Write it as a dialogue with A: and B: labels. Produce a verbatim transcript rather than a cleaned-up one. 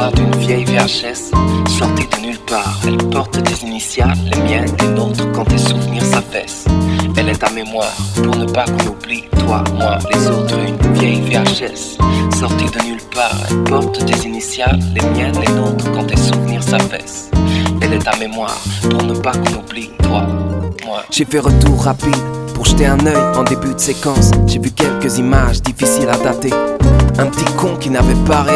A: mémoire d'une vieille V H S sortie de nulle part. Elle porte tes initiales, les miennes, les nôtres, quand tes souvenirs s'affaissent. Elle est ta mémoire, pour ne pas qu'on oublie, toi, moi, les autres, une vieille V H S sortie de nulle part. Elle porte tes initiales, les miennes, les nôtres, quand tes souvenirs s'affaissent. Elle est ta mémoire, pour ne pas qu'on oublie, toi, moi.
B: J'ai fait retour rapide pour jeter un œil en début de séquence. J'ai vu quelques images difficiles à dater. Un petit con qui n'avait pas